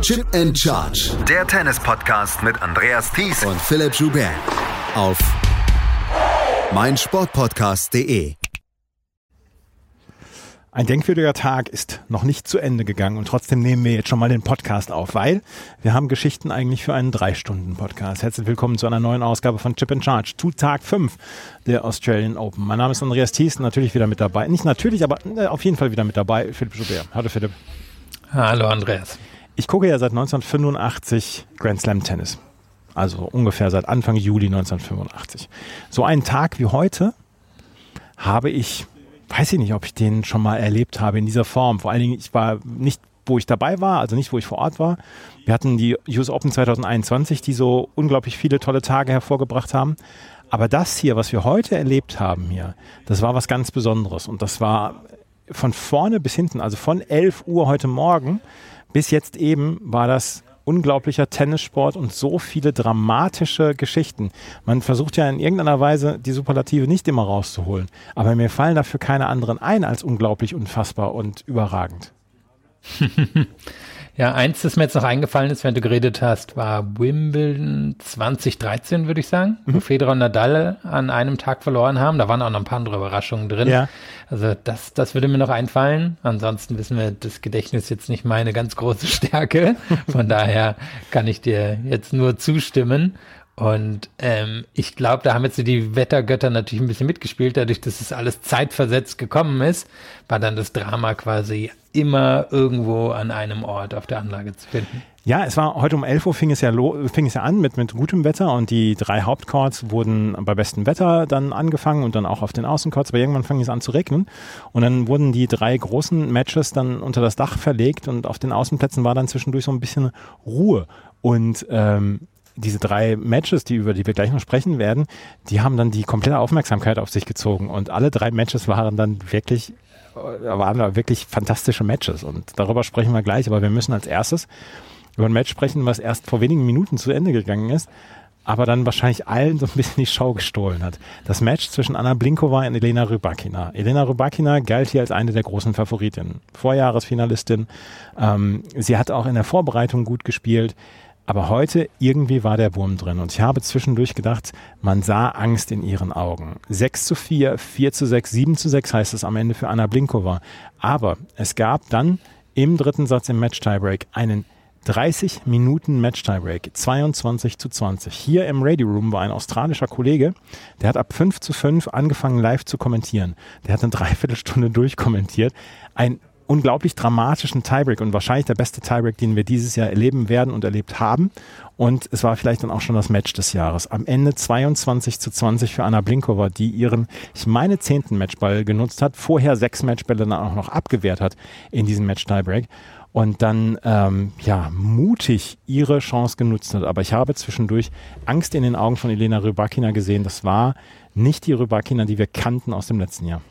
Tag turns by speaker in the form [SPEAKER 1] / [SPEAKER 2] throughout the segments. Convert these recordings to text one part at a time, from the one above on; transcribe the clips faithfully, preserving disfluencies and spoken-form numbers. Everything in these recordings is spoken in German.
[SPEAKER 1] Chip and Charge.
[SPEAKER 2] Der Tennis-Podcast mit Andreas Thies
[SPEAKER 1] und Philipp Joubert. Auf meinsportpodcast punkt de.
[SPEAKER 3] Ein denkwürdiger Tag ist noch nicht zu Ende gegangen und trotzdem nehmen wir jetzt schon mal den Podcast auf, weil wir haben Geschichten eigentlich für einen drei Stunden Podcast. Herzlich willkommen zu einer neuen Ausgabe von Chip and Charge, zu Tag fünf der Australian Open. Mein Name ist Andreas Thies, natürlich wieder mit dabei. Nicht natürlich, aber auf jeden Fall wieder mit dabei, Philipp Joubert. Hallo Philipp.
[SPEAKER 4] Hallo Andreas.
[SPEAKER 3] Ich gucke ja seit neunzehnhundertfünfundachtzig Grand Slam Tennis. Also ungefähr seit Anfang Juli neunzehnhundertfünfundachtzig. So einen Tag wie heute habe ich... weiß ich nicht, ob ich den schon mal erlebt habe in dieser Form. Vor allen Dingen, ich war nicht, wo ich dabei war, also nicht, wo ich vor Ort war. Wir hatten die U S Open zwanzig einundzwanzig, die so unglaublich viele tolle Tage hervorgebracht haben. Aber das hier, was wir heute erlebt haben hier, das war was ganz Besonderes. Und das war von vorne bis hinten, also von elf Uhr heute Morgen bis jetzt eben, war das unglaublicher Tennissport und so viele dramatische Geschichten. Man versucht ja in irgendeiner Weise die Superlative nicht immer rauszuholen, aber mir fallen dafür keine anderen ein als unglaublich, unfassbar und überragend.
[SPEAKER 4] Ja, eins, das mir jetzt noch eingefallen ist, wenn du geredet hast, war Wimbledon zwanzig dreizehn, würde ich sagen, mhm. wo Federer und Nadal an einem Tag verloren haben. Da waren auch noch ein paar andere Überraschungen drin. Ja. Also das, das würde mir noch einfallen. Ansonsten wissen wir, das Gedächtnis ist jetzt nicht meine ganz große Stärke. Von daher kann ich dir jetzt nur zustimmen. Und ähm, ich glaube, da haben jetzt die Wettergötter natürlich ein bisschen mitgespielt. Dadurch, dass es alles zeitversetzt gekommen ist, war dann das Drama quasi immer irgendwo an einem Ort auf der Anlage zu finden.
[SPEAKER 3] Ja, es war heute um elf Uhr fing es ja, lo- fing es ja an mit, mit gutem Wetter und die drei Hauptcourts wurden bei bestem Wetter dann angefangen und dann auch auf den Außencourts, aber irgendwann fing es an zu regnen und dann wurden die drei großen Matches dann unter das Dach verlegt und auf den Außenplätzen war dann zwischendurch so ein bisschen Ruhe und ähm, diese drei Matches, die über die wir gleich noch sprechen werden, die haben dann die komplette Aufmerksamkeit auf sich gezogen und alle drei Matches waren dann wirklich, waren da wirklich fantastische Matches und darüber sprechen wir gleich, aber wir müssen als erstes über ein Match sprechen, was erst vor wenigen Minuten zu Ende gegangen ist, aber dann wahrscheinlich allen so ein bisschen die Show gestohlen hat. Das Match zwischen Anna Blinkova und Elena Rybakina. Elena Rybakina galt hier als eine der großen Favoritinnen, Vorjahresfinalistin. Ähm, sie hat auch in der Vorbereitung gut gespielt. Aber heute irgendwie war der Wurm drin und ich habe zwischendurch gedacht, man sah Angst in ihren Augen. sechs zu vier, vier zu sechs, sieben zu sechs heißt es am Ende für Anna Blinkova. Aber es gab dann im dritten Satz im Match-Tiebreak einen dreißig Minuten Match-Tiebreak, zweiundzwanzig zu zwanzig. Hier im Radio Room war ein australischer Kollege, der hat ab fünf zu fünf angefangen live zu kommentieren. Der hat eine Dreiviertelstunde durchkommentiert. Ein unglaublich dramatischen Tiebreak und wahrscheinlich der beste Tiebreak, den wir dieses Jahr erleben werden und erlebt haben. Und es war vielleicht dann auch schon das Match des Jahres. Am Ende zweiundzwanzig zu zwanzig für Anna Blinkova, die ihren, ich meine, zehnten Matchball genutzt hat, vorher sechs Matchbälle dann auch noch abgewehrt hat in diesem Match-Tiebreak und dann ähm, ja mutig ihre Chance genutzt hat. Aber ich habe zwischendurch Angst in den Augen von Elena Rybakina gesehen. Das war nicht die Rybakina, die wir kannten aus dem letzten Jahr.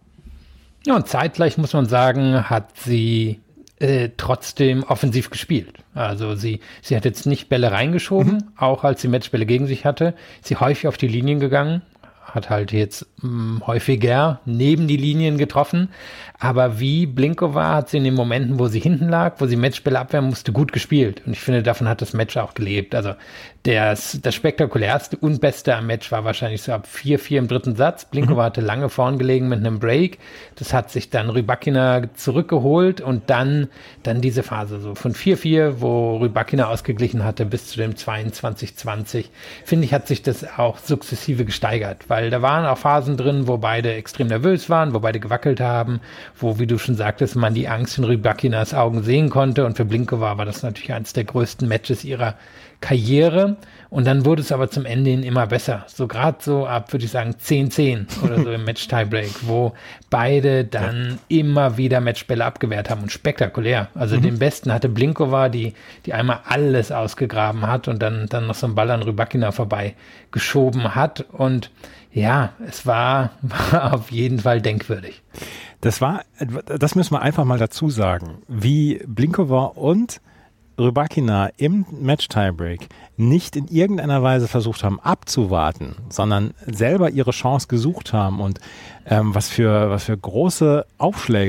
[SPEAKER 4] Ja, und zeitgleich muss man sagen, hat sie äh, trotzdem offensiv gespielt. Also sie, sie hat jetzt nicht Bälle reingeschoben, mhm. auch als sie Matchbälle gegen sich hatte. Sie häufig auf die Linien gegangen, hat halt jetzt mh, häufiger neben die Linien getroffen. Aber wie Blinkova hat sie in den Momenten, wo sie hinten lag, wo sie Matchbälle abwehren musste, gut gespielt. Und ich finde, davon hat das Match auch gelebt. Also das, das spektakulärste und beste am Match war wahrscheinlich so ab vier vier im dritten Satz. Blinkova mhm. hatte lange vorn gelegen mit einem Break. Das hat sich dann Rybakina zurückgeholt und dann, dann diese Phase so von vier vier, wo Rybakina ausgeglichen hatte, bis zu dem zweiundzwanzig zwanzig. Finde ich, hat sich das auch sukzessive gesteigert, weil da waren auch Phasen drin, wo beide extrem nervös waren, wo beide gewackelt haben, wo, wie du schon sagtest, man die Angst in Rybakinas Augen sehen konnte. Und für Blinkova war das natürlich eines der größten Matches ihrer Karriere. Und dann wurde es aber zum Ende hin immer besser. So gerade so ab, würde ich sagen, zehn zehn oder so im Match-Tiebreak, wo beide dann ja. immer wieder Matchbälle abgewehrt haben und spektakulär. Also mhm. den besten hatte Blinkova, die, die einmal alles ausgegraben hat und dann, dann noch so einen Ball an Rybakina vorbei geschoben hat. Und ja, es war, war auf jeden Fall denkwürdig.
[SPEAKER 3] Das war, das müssen wir einfach mal dazu sagen, wie Blinkova und Rybakina im Match-Tiebreak nicht in irgendeiner Weise versucht haben abzuwarten, sondern selber ihre Chance gesucht haben und ähm, was für was für große Aufschläge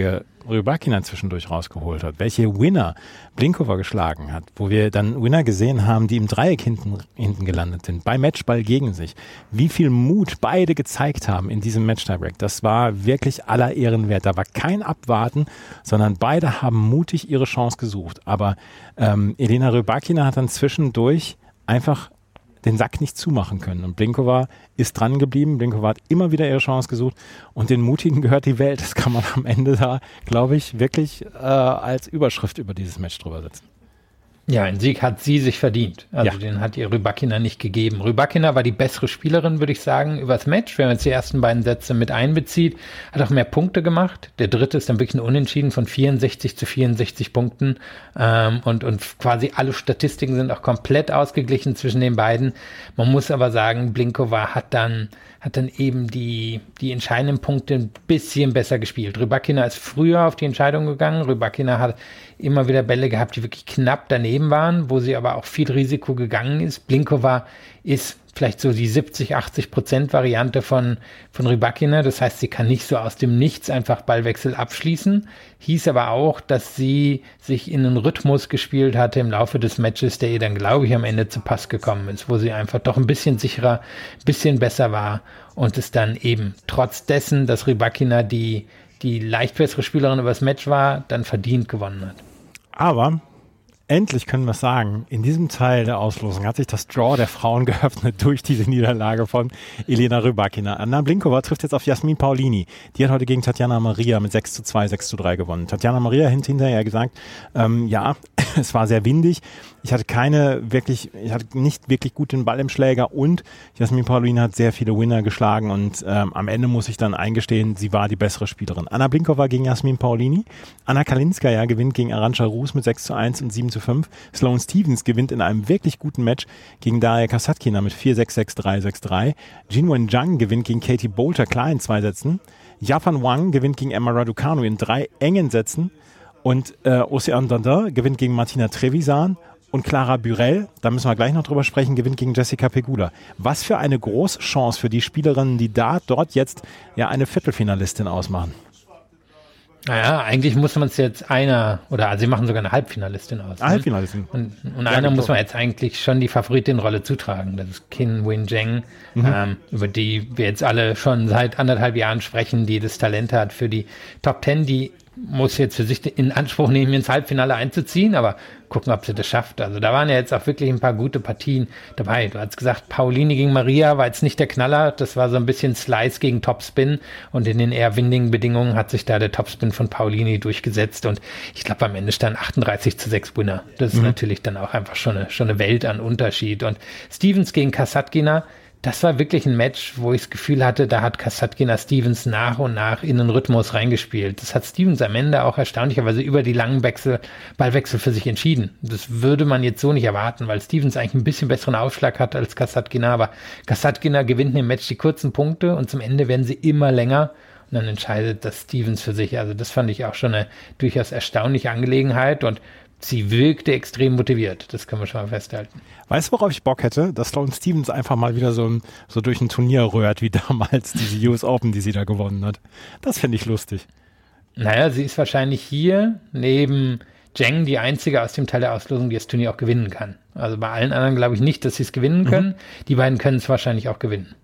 [SPEAKER 3] Rybakina zwischendurch rausgeholt hat, welche Winner Blinkova geschlagen hat, wo wir dann Winner gesehen haben, die im Dreieck hinten, hinten gelandet sind, bei Matchball gegen sich, wie viel Mut beide gezeigt haben in diesem Match-Tiebreak, das war wirklich aller Ehren wert. Da war kein Abwarten, sondern beide haben mutig ihre Chance gesucht. Aber ähm, Elena Rybakina hat dann zwischendurch einfach den Sack nicht zumachen können. Und Blinkova ist dran geblieben. Blinkova hat immer wieder ihre Chance gesucht. Und den Mutigen gehört die Welt. Das kann man am Ende da, glaube ich, wirklich äh, als Überschrift über dieses Match drüber setzen.
[SPEAKER 4] Ja, einen Sieg hat sie sich verdient. Also ja. Den hat ihr Rybakina nicht gegeben. Rybakina war die bessere Spielerin, würde ich sagen, übers Match. Wenn man jetzt die ersten beiden Sätze mit einbezieht, hat auch mehr Punkte gemacht. Der dritte ist dann wirklich ein Unentschieden von vierundsechzig zu vierundsechzig Punkten. Ähm, und, und quasi alle Statistiken sind auch komplett ausgeglichen zwischen den beiden. Man muss aber sagen, Blinkova hat dann hat dann eben die, die entscheidenden Punkte ein bisschen besser gespielt. Rybakina ist früher auf die Entscheidung gegangen. Rybakina hat immer wieder Bälle gehabt, die wirklich knapp daneben waren, wo sie aber auch viel Risiko gegangen ist. Blinkova ist vielleicht so die siebzig, achtzig Prozent Variante von, von Rybakina. Das heißt, sie kann nicht so aus dem Nichts einfach Ballwechsel abschließen. Hieß aber auch, dass sie sich in einen Rhythmus gespielt hatte im Laufe des Matches, der ihr dann, glaube ich, am Ende zu Pass gekommen ist, wo sie einfach doch ein bisschen sicherer, ein bisschen besser war und es dann eben trotz dessen, dass Rybakina die, die leicht bessere Spielerin übers Match war, dann verdient gewonnen hat.
[SPEAKER 3] Aber endlich können wir es sagen, in diesem Teil der Auslosung hat sich das Draw der Frauen geöffnet durch diese Niederlage von Elena Rybakina. Anna Blinkova trifft jetzt auf Jasmin Paolini. Die hat heute gegen Tatjana Maria mit sechs zu zwei, sechs zu drei gewonnen. Tatjana Maria hat hinterher gesagt, ähm, ja, es war sehr windig. Ich hatte keine wirklich, ich hatte nicht wirklich gut den Ball im Schläger und Jasmin Paolini hat sehr viele Winner geschlagen und ähm, am Ende muss ich dann eingestehen, sie war die bessere Spielerin. Anna Blinkova gegen Jasmin Paolini. Anna Kalinskaya gewinnt gegen Arantxa Rus mit sechs zu eins und sieben zu fünf. Sloane Stephens gewinnt in einem wirklich guten Match gegen Daria Kasatkina mit vier sechs, sechs drei, sechs drei. Jinwen Zhang gewinnt gegen Katie Boulter klar in zwei Sätzen. Yafan Wang gewinnt gegen Emma Raducanu in drei engen Sätzen. Und äh, Océane Dandin gewinnt gegen Martina Trevisan und Clara Burel, da müssen wir gleich noch drüber sprechen, gewinnt gegen Jessica Pegula. Was für eine große Chance für die Spielerinnen, die da dort jetzt ja eine Viertelfinalistin ausmachen.
[SPEAKER 4] Naja, eigentlich muss man es jetzt einer, oder also sie machen sogar eine Halbfinalistin aus. Ne?
[SPEAKER 3] Halbfinalistin.
[SPEAKER 4] Und, und einer muss man jetzt eigentlich schon die Favoritin-Rolle zutragen. Das ist Qin Weijing, mhm. ähm, über die wir jetzt alle schon seit anderthalb Jahren sprechen, die das Talent hat für die Top Ten, die muss jetzt für sich in Anspruch nehmen, ins Halbfinale einzuziehen, aber gucken, ob sie das schafft. Also da waren ja jetzt auch wirklich ein paar gute Partien dabei. Du hast gesagt, Paolini gegen Maria war jetzt nicht der Knaller, das war so ein bisschen Slice gegen Topspin und in den eher windigen Bedingungen hat sich da der Topspin von Paolini durchgesetzt und ich glaube am Ende stand achtunddreißig zu sechs Winner. Das ist mhm. natürlich dann auch einfach schon eine, schon eine Welt an Unterschied. Und Stephens gegen Kasatkina, das war wirklich ein Match, wo ich das Gefühl hatte, da hat Kasatkina Stephens nach und nach in den Rhythmus reingespielt. Das hat Stephens am Ende auch erstaunlicherweise über die langen Wechsel, Ballwechsel für sich entschieden. Das würde man jetzt so nicht erwarten, weil Stephens eigentlich ein bisschen besseren Aufschlag hat als Kasatkina. Aber Kasatkina gewinnt im Match die kurzen Punkte und zum Ende werden sie immer länger. Und dann entscheidet das Stephens für sich. Also das fand ich auch schon eine durchaus erstaunliche Angelegenheit und sie wirkte extrem motiviert, das können wir schon mal festhalten.
[SPEAKER 3] Weißt du, worauf ich Bock hätte? Dass Sloane Stephens einfach mal wieder so, ein, so durch ein Turnier rührt, wie damals diese U S Open, die sie da gewonnen hat. Das finde ich lustig.
[SPEAKER 4] Naja, sie ist wahrscheinlich hier neben Zheng die einzige aus dem Teil der Auslosung, die das Turnier auch gewinnen kann. Also bei allen anderen glaube ich nicht, dass sie es gewinnen können. Mhm. Die beiden können es wahrscheinlich auch gewinnen.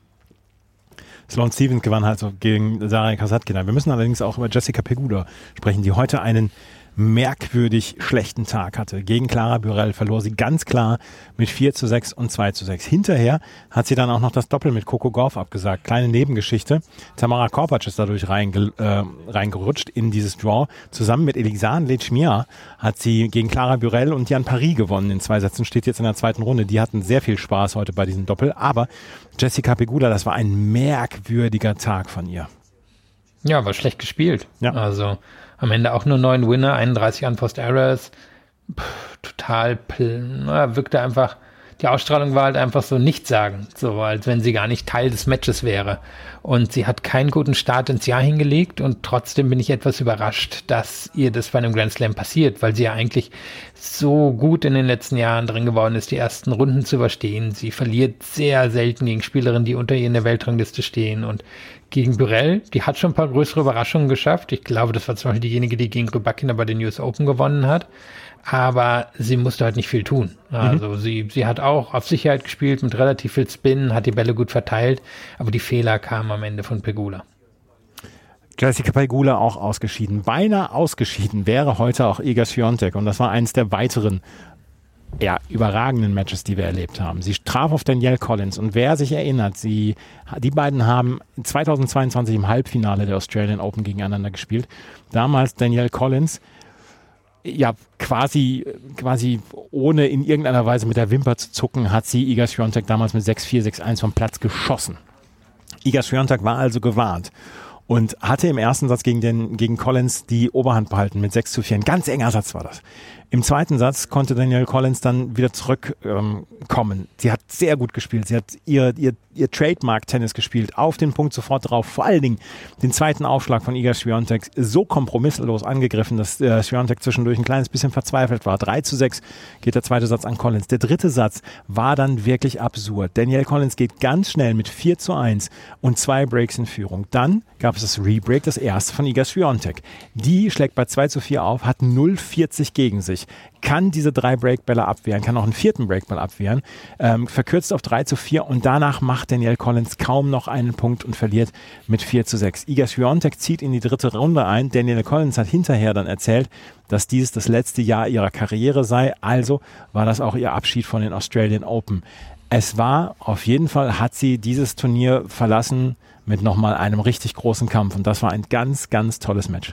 [SPEAKER 3] Sloane Stephens gewann halt so gegen Daria Kasatkina. Wir müssen allerdings auch über Jessica Pegula sprechen, die heute einen merkwürdig schlechten Tag hatte. Gegen Clara Burel verlor sie ganz klar mit vier zu sechs und zwei zu sechs. Hinterher hat sie dann auch noch das Doppel mit Coco Gauff abgesagt. Kleine Nebengeschichte. Tamara Korpatsch ist dadurch reinge, äh, reingerutscht in dieses Draw. Zusammen mit Elizane Lechmia hat sie gegen Clara Burel und Jan Paris gewonnen. In zwei Sätzen steht jetzt in der zweiten Runde. Die hatten sehr viel Spaß heute bei diesem Doppel. Aber Jessica Pegula, das war ein merkwürdiger Tag von ihr.
[SPEAKER 4] Ja, war schlecht gespielt.
[SPEAKER 3] Ja.
[SPEAKER 4] Also am Ende auch nur neun Winner, einunddreißig Unforced Errors. Puh, total, na, wirkte einfach, die Ausstrahlung war halt einfach so nichtssagend, so als wenn sie gar nicht Teil des Matches wäre. Und sie hat keinen guten Start ins Jahr hingelegt und trotzdem bin ich etwas überrascht, dass ihr das bei einem Grand Slam passiert, weil sie ja eigentlich so gut in den letzten Jahren drin geworden ist, die ersten Runden zu überstehen. Sie verliert sehr selten gegen Spielerinnen, die unter ihr in der Weltrangliste stehen und gegen Burel, die hat schon ein paar größere Überraschungen geschafft. Ich glaube, das war zum Beispiel diejenige, die gegen Rybakina bei den U S Open gewonnen hat. Aber sie musste halt nicht viel tun. Also mhm. sie, sie hat auch auf Sicherheit gespielt mit relativ viel Spin, hat die Bälle gut verteilt, aber die Fehler kamen am Ende von Pegula.
[SPEAKER 3] Jessica Pegula auch ausgeschieden. Beinahe ausgeschieden wäre heute auch Iga Swiatek und das war eines der weiteren ja, überragenden Matches, die wir erlebt haben. Sie traf auf Danielle Collins und wer sich erinnert, sie, die beiden haben zweitausendzweiundzwanzig im Halbfinale der Australian Open gegeneinander gespielt. Damals Danielle Collins ja quasi, quasi ohne in irgendeiner Weise mit der Wimper zu zucken, hat sie Iga Swiatek damals mit sechs vier, sechs eins vom Platz geschossen. Iga Swiatek war also gewarnt und hatte im ersten Satz gegen, den, gegen Collins die Oberhand behalten mit sechs zu vier. Ein ganz enger Satz war das. Im zweiten Satz konnte Danielle Collins dann wieder zurückkommen. Ähm, sie hat sehr gut gespielt. Sie hat ihr, ihr, ihr Trademark-Tennis gespielt, auf den Punkt sofort drauf. Vor allen Dingen den zweiten Aufschlag von Iga Swiatek so kompromisslos angegriffen, dass äh, Swiatek zwischendurch ein kleines bisschen verzweifelt war. drei zu sechs geht der zweite Satz an Collins. Der dritte Satz war dann wirklich absurd. Danielle Collins geht ganz schnell mit vier zu eins und zwei Breaks in Führung. Dann gab es das Rebreak, das erste von Iga Swiatek. Die schlägt bei zwei zu vier auf, hat null Komma vierzig gegen sich. Kann diese drei Breakbälle abwehren, kann auch einen vierten Breakball abwehren, ähm, verkürzt auf drei zu vier und danach macht Danielle Collins kaum noch einen Punkt und verliert mit vier zu sechs. Iga Swiatek zieht in die dritte Runde ein. Danielle Collins hat hinterher dann erzählt, dass dies das letzte Jahr ihrer Karriere sei, also war das auch ihr Abschied von den Australian Open. Es war, auf jeden Fall hat sie dieses Turnier verlassen mit nochmal einem richtig großen Kampf und das war ein ganz, ganz tolles Match.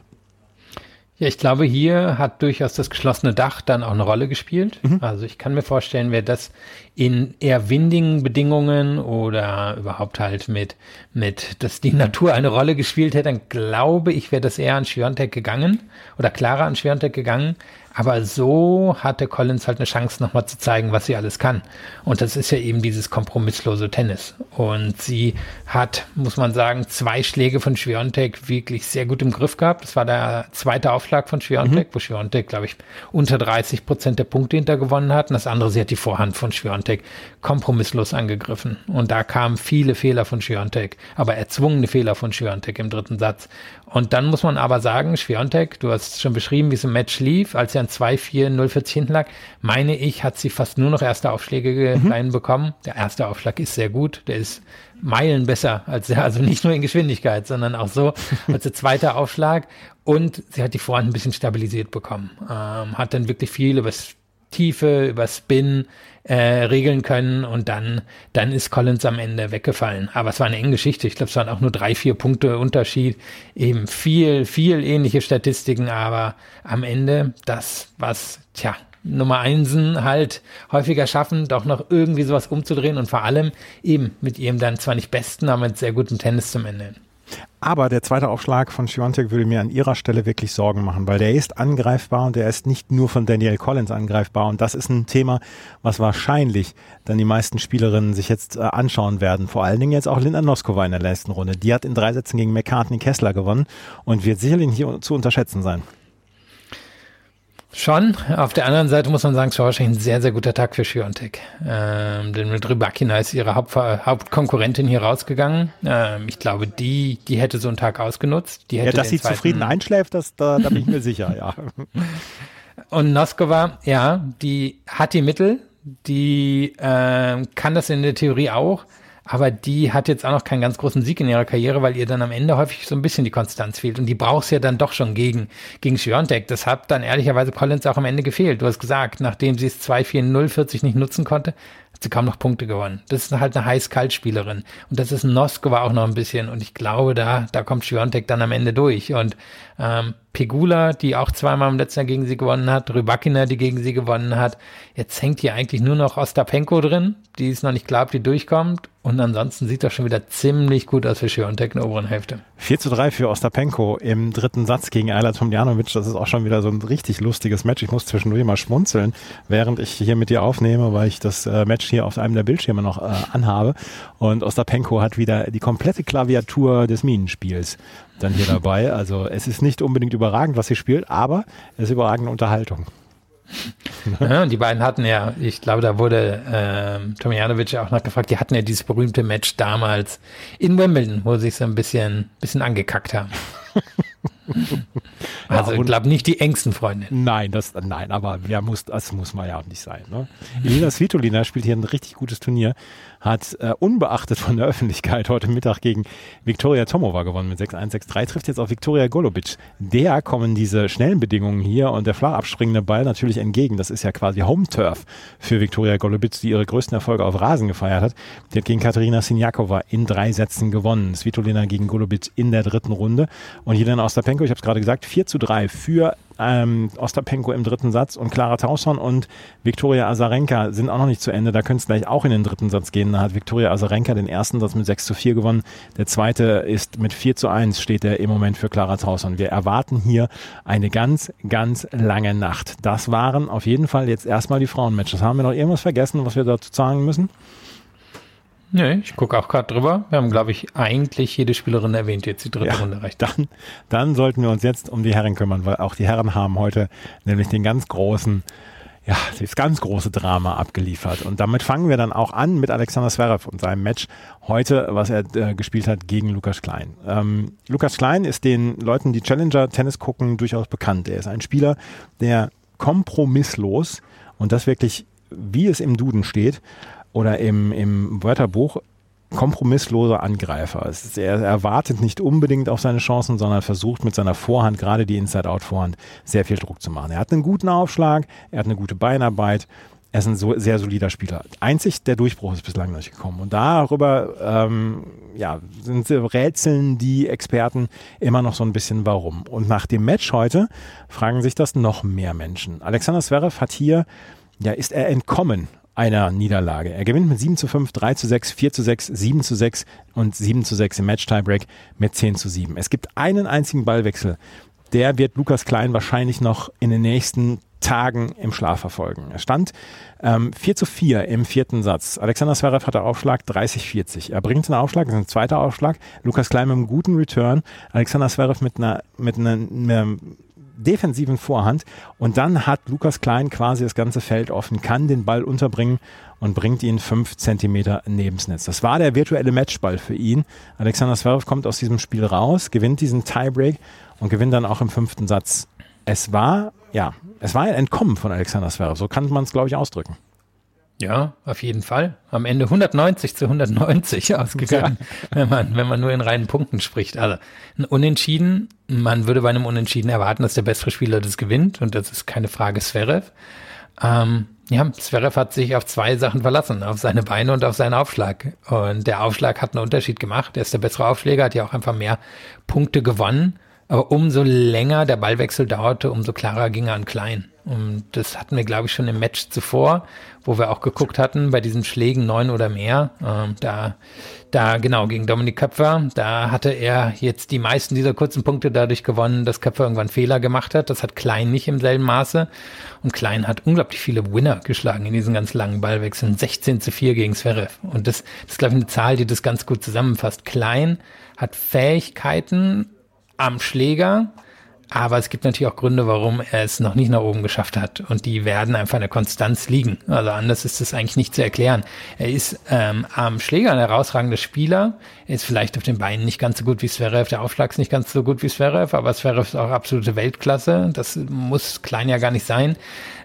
[SPEAKER 4] Ja, ich glaube, hier hat durchaus das geschlossene Dach dann auch eine Rolle gespielt. Mhm. Also ich kann mir vorstellen, wer das in eher windigen Bedingungen oder überhaupt halt mit, mit, dass die Natur eine Rolle gespielt hätte, dann glaube ich, wäre das eher an Swiatek gegangen oder klarer an Swiatek gegangen. Aber so hatte Collins halt eine Chance, nochmal zu zeigen, was sie alles kann. Und das ist ja eben dieses kompromisslose Tennis. Und sie hat, muss man sagen, zwei Schläge von Swiatek wirklich sehr gut im Griff gehabt. Das war der zweite Aufschlag von Swiatek, mhm. wo Swiatek, glaube ich, unter dreißig Prozent der Punkte hintergewonnen hat. Und das andere, sie hat die Vorhand von Swiatek kompromisslos angegriffen. Und da kamen viele Fehler von Swiatek, aber erzwungene Fehler von Swiatek im dritten Satz. Und dann muss man aber sagen, Swiatek, du hast schon beschrieben, wie es im Match lief, als er zwei vier null vierzig hinten lag, meine ich, hat sie fast nur noch erste Aufschläge mhm. reinbekommen. Der erste Aufschlag ist sehr gut, der ist Meilen besser als der, also nicht nur in Geschwindigkeit, sondern auch so als der zweite Aufschlag. Und sie hat die Vorhand ein bisschen stabilisiert bekommen. Ähm, hat dann wirklich viel über Tiefe, über Spin äh, regeln können und dann, dann ist Collins am Ende weggefallen. Aber es war eine enge Geschichte. Ich glaube, es waren auch nur drei, vier Punkte Unterschied. Eben viel, viel ähnliche Statistiken, aber am Ende das, was, tja, Nummer Einsen halt häufiger schaffen, doch noch irgendwie sowas umzudrehen und vor allem eben mit ihrem dann zwar nicht besten, aber mit sehr gutem Tennis zum Ende.
[SPEAKER 3] Aber der zweite Aufschlag von Swiatek würde mir an ihrer Stelle wirklich Sorgen machen, weil der ist angreifbar und der ist nicht nur von Danielle Collins angreifbar und das ist ein Thema, was wahrscheinlich dann die meisten Spielerinnen sich jetzt äh, anschauen werden. Vor allen Dingen jetzt auch Linda Noskova in der letzten Runde. Die hat in drei Sätzen gegen McCartney Kessler gewonnen und wird sicherlich nicht zu unterschätzen sein.
[SPEAKER 4] Schon. Auf der anderen Seite muss man sagen, es war wahrscheinlich ein sehr, sehr guter Tag für Swiatek. Ähm, denn mit Rybakina ist ihre Haupt- Hauptkonkurrentin hier rausgegangen. Ähm, ich glaube, die, die hätte so einen Tag ausgenutzt. Die hätte
[SPEAKER 3] ja, dass sie zweiten... zufrieden einschläft, das, da, da bin ich mir sicher, ja.
[SPEAKER 4] Und Noskova, ja, die hat die Mittel, die äh, kann das in der Theorie auch. Aber die hat jetzt auch noch keinen ganz großen Sieg in ihrer Karriere, weil ihr dann am Ende häufig so ein bisschen die Konstanz fehlt. Und die braucht ja dann doch schon gegen, gegen Swiatek. Das hat dann ehrlicherweise Collins auch am Ende gefehlt. Du hast gesagt, nachdem sie es zwei vier null vierzig nicht nutzen konnte, hat sie kaum noch Punkte gewonnen. Das ist halt eine Heiß-Kalt-Spielerin. Und das ist Noskova auch noch ein bisschen. Und ich glaube, da, da kommt Swiatek dann am Ende durch. Und ähm, Pegula, die auch zweimal im letzten Jahr gegen sie gewonnen hat, Rybakina, die gegen sie gewonnen hat. Jetzt hängt hier eigentlich nur noch Ostapenko drin, die ist noch nicht klar, ob die durchkommt. Und ansonsten sieht das schon wieder ziemlich gut aus für Swiatek in der oberen Hälfte.
[SPEAKER 3] vier zu drei für Ostapenko im dritten Satz gegen Ajla Tomljanovic. Das ist auch schon wieder so ein richtig lustiges Match. Ich muss zwischendurch mal schmunzeln, während ich hier mit dir aufnehme, weil ich das äh, Match hier auf einem der Bildschirme noch äh, anhabe. Und Ostapenko hat wieder die komplette Klaviatur des Minenspiels dann hier dabei. Also es ist nicht unbedingt überragend, was sie spielt, aber es ist überragende Unterhaltung.
[SPEAKER 4] Ja, die beiden hatten ja, ich glaube, da wurde ähm, Tomljanovic ja auch nachgefragt, die hatten ja dieses berühmte Match damals in Wimbledon, wo sie sich so ein bisschen, bisschen angekackt haben. Also
[SPEAKER 3] ja,
[SPEAKER 4] ich glaube nicht die engsten Freunde.
[SPEAKER 3] Nein, das, nein, aber wer muss, das muss man ja auch nicht sein. Ne? Elina Svitolina spielt hier ein richtig gutes Turnier, hat äh, unbeachtet von der Öffentlichkeit heute Mittag gegen Viktoria Tomova gewonnen mit sechs eins, sechs drei, trifft jetzt auf Viktoria Golubic. Der kommen diese schnellen Bedingungen hier und der flach abspringende Ball natürlich entgegen. Das ist ja quasi Home-Turf für Viktoria Golubic, die ihre größten Erfolge auf Rasen gefeiert hat. Die hat gegen Katerina Siniakova in drei Sätzen gewonnen. Svitolina gegen Golubic in der dritten Runde. Und Jelena Ostapenko, ich habe es gerade gesagt, vier zu drei für ähm, Ostapenko im dritten Satz und Clara Tauson und Viktoria Azarenka sind auch noch nicht zu Ende. Da könnte es gleich auch in den dritten Satz gehen. Da hat Viktoria Azarenka den ersten Satz mit sechs zu vier gewonnen. Der zweite ist mit vier zu eins steht er im Moment für Clara Tauson. Wir erwarten hier eine ganz, ganz lange Nacht. Das waren auf jeden Fall jetzt erstmal die Frauenmatches. Haben wir noch irgendwas vergessen, was wir dazu sagen müssen?
[SPEAKER 4] Nee, ich gucke auch gerade drüber. Wir haben, glaube ich, eigentlich jede Spielerin erwähnt, jetzt die dritte
[SPEAKER 3] ja,
[SPEAKER 4] Runde reicht.
[SPEAKER 3] Dann, dann sollten wir uns jetzt um die Herren kümmern, weil auch die Herren haben heute nämlich den ganz großen, ja, das ganz große Drama abgeliefert. Und damit fangen wir dann auch an mit Alexander Zverev und seinem Match heute, was er äh, gespielt hat gegen Lukas Klein. Ähm, Lukas Klein ist den Leuten, die Challenger-Tennis gucken, durchaus bekannt. Er ist ein Spieler, der kompromisslos und das wirklich, wie es im Duden steht, oder im, im Wörterbuch kompromissloser Angreifer. Es ist, er erwartet nicht unbedingt auf seine Chancen, sondern versucht mit seiner Vorhand, gerade die Inside-Out-Vorhand, sehr viel Druck zu machen. Er hat einen guten Aufschlag, er hat eine gute Beinarbeit, er ist ein so, sehr solider Spieler. Einzig der Durchbruch ist bislang noch nicht gekommen. Und darüber ähm, ja, sind rätseln die Experten immer noch so ein bisschen warum. Und nach dem Match heute fragen sich das noch mehr Menschen. Alexander Zverev hat hier, ja, ist er entkommen einer Niederlage. Er gewinnt mit sieben zu fünf, drei zu sechs, vier zu sechs, sieben zu sechs und sieben zu sechs im Match-Tiebreak mit zehn zu sieben. Es gibt einen einzigen Ballwechsel. Der wird Lukas Klein wahrscheinlich noch in den nächsten Tagen im Schlaf verfolgen. Er stand ähm, vier zu vier im vierten Satz. Alexander Zverev hatte Aufschlag dreißig vierzig. Er bringt einen Aufschlag, das ist ein zweiter Aufschlag. Lukas Klein mit einem guten Return. Alexander Zverev mit einer, mit einer, einer defensiven Vorhand und dann hat Lukas Klein quasi das ganze Feld offen, kann den Ball unterbringen und bringt ihn fünf Zentimeter nebens Netz. Das war der virtuelle Matchball für ihn. Alexander Zverev kommt aus diesem Spiel raus, gewinnt diesen Tiebreak und gewinnt dann auch im fünften Satz. Es war, ja, es war ein Entkommen von Alexander Zverev, so kann man es, glaube ich, ausdrücken.
[SPEAKER 4] Ja, auf jeden Fall. Am Ende hundertneunzig zu hundertneunzig ausgegangen, ja. wenn man, wenn man nur in reinen Punkten spricht. Also ein Unentschieden, man würde bei einem Unentschieden erwarten, dass der bessere Spieler das gewinnt und das ist keine Frage Zverev. Ähm, ja, Zverev hat sich auf zwei Sachen verlassen, auf seine Beine und auf seinen Aufschlag. Und der Aufschlag hat einen Unterschied gemacht. Er ist der bessere Aufschläger, hat ja auch einfach mehr Punkte gewonnen. Aber umso länger der Ballwechsel dauerte, umso klarer ging er an Klein. Und das hatten wir, glaube ich, schon im Match zuvor, wo wir auch geguckt hatten, bei diesen Schlägen neun oder mehr. Ähm, da, da genau, gegen Dominik Köpfer, da hatte er jetzt die meisten dieser kurzen Punkte dadurch gewonnen, dass Köpfer irgendwann Fehler gemacht hat. Das hat Klein nicht im selben Maße. Und Klein hat unglaublich viele Winner geschlagen in diesen ganz langen Ballwechseln. sechzehn zu vier gegen Zverev. Und das, das ist, glaube ich, eine Zahl, die das ganz gut zusammenfasst. Klein hat Fähigkeiten am Schläger, aber es gibt natürlich auch Gründe, warum er es noch nicht nach oben geschafft hat und die werden einfach in der Konstanz liegen. Also anders ist das eigentlich nicht zu erklären. Er ist ähm, am Schläger ein herausragender Spieler, er ist vielleicht auf den Beinen nicht ganz so gut wie Zverev, der Aufschlag ist nicht ganz so gut wie Zverev, aber Zverev ist auch absolute Weltklasse, das muss Klein ja gar nicht sein,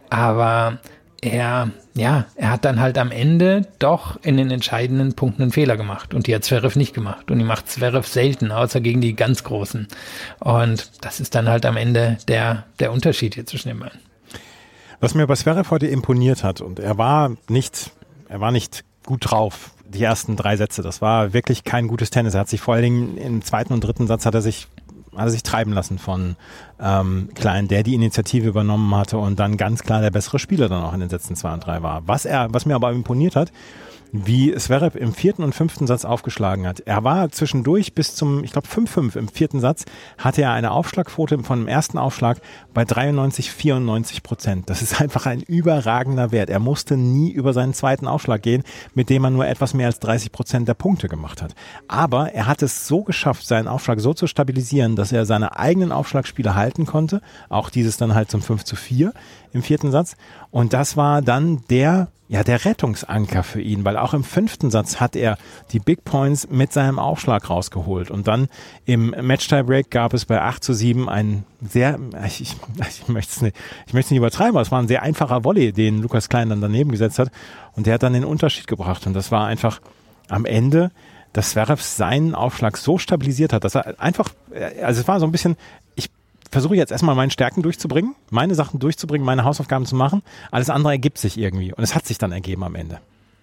[SPEAKER 4] aber er, ja, er hat dann halt am Ende doch in den entscheidenden Punkten einen Fehler gemacht und die hat Zverev nicht gemacht und die macht Zverev selten, außer gegen die ganz Großen und das ist dann halt am Ende der, der Unterschied hier zwischen den beiden.
[SPEAKER 3] Was mir bei Zverev heute imponiert hat und er war nicht, er war nicht gut drauf, die ersten drei Sätze, das war wirklich kein gutes Tennis, er hat sich vor allen Dingen im zweiten und dritten Satz hat er sich hat er sich treiben lassen von ähm, Klein, der die Initiative übernommen hatte und dann ganz klar der bessere Spieler dann auch in den Sätzen zwei und drei war. Was er, was mir aber imponiert hat, wie Zverev im vierten und fünften Satz aufgeschlagen hat. Er war zwischendurch bis zum, ich glaube fünf fünf im vierten Satz, hatte er eine Aufschlagquote von dem ersten Aufschlag bei dreiundneunzig, vierundneunzig Prozent. Das ist einfach ein überragender Wert. Er musste nie über seinen zweiten Aufschlag gehen, mit dem er nur etwas mehr als dreißig Prozent der Punkte gemacht hat. Aber er hat es so geschafft, seinen Aufschlag so zu stabilisieren, dass er seine eigenen Aufschlagspiele halten halten konnte. Auch dieses dann halt zum fünf zu vier im vierten Satz. Und das war dann der, ja, der Rettungsanker für ihn, weil auch im fünften Satz hat er die Big Points mit seinem Aufschlag rausgeholt. Und dann im Match-Tiebreak gab es bei acht zu sieben einen sehr, ich, ich, ich möchte es nicht, ich möchte es nicht übertreiben, aber es war ein sehr einfacher Volley, den Lukas Klein dann daneben gesetzt hat. Und der hat dann den Unterschied gebracht. Und das war einfach am Ende, dass Zverev seinen Aufschlag so stabilisiert hat, dass er einfach, also es war so ein bisschen, ich versuche jetzt erstmal meine Stärken durchzubringen, meine Sachen durchzubringen, meine Hausaufgaben zu machen. Alles andere ergibt sich irgendwie. Und es hat sich dann ergeben am Ende.